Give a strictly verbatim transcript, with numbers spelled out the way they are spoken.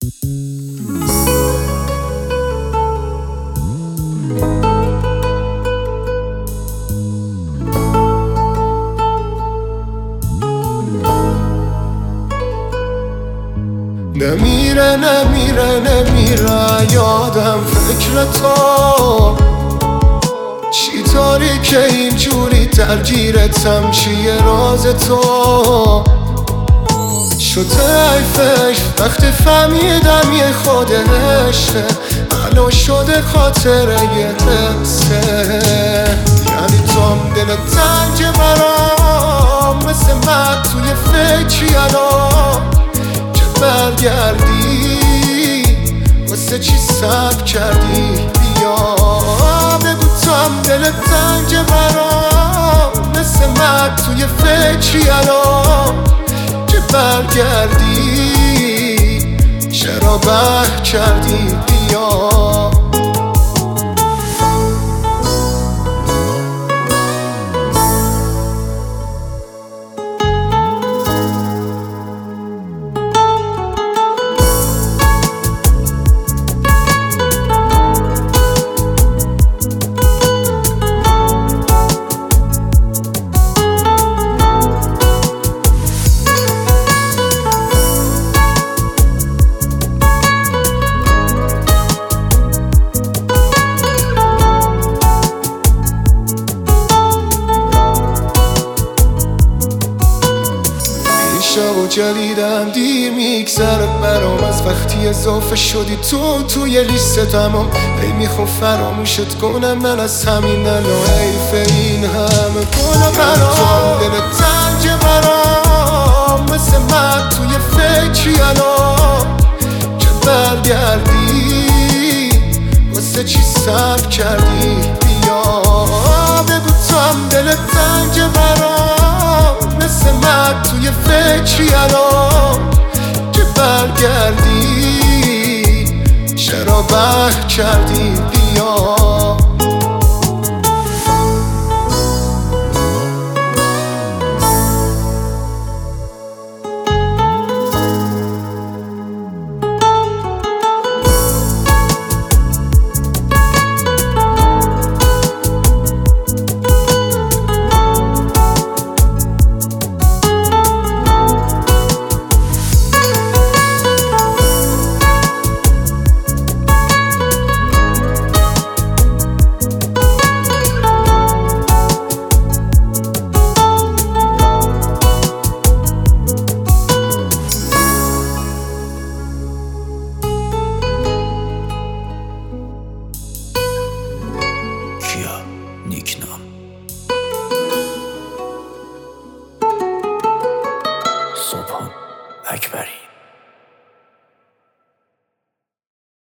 نمیره نمیره نمیره یادم فکر تو، چی طوری که اینجوری درگیرتم، چیه راز تو؟ شده حیفش وقتی فهمیدم یه خودشه، الان شده خاطره یه حسه. یعنی توم دل تنگ برام، مثل من توی فکری الان که برگردی، واسه چی صبر کردی؟ بیا بگو توم دل تنگ برام، مثل من توی فکری الان که برگردی، چرا بح کردی؟ بیا و جلیدم دیر میگذره برام، از وقتی اضافه شدی تو توی لیست تمام. ای میخوام فراموشت کنم من از همین الان، حیف این همه گل برام. دل تنگ برام، مثل من توی فکری الان که برگردی، واسه چی صبر کردی؟ بیا بگو تو هم دل تنگ برام، مثل من توی فکری الان که برگردی، چرا بح کردی؟ بیا نیکنام صبحان اکبری.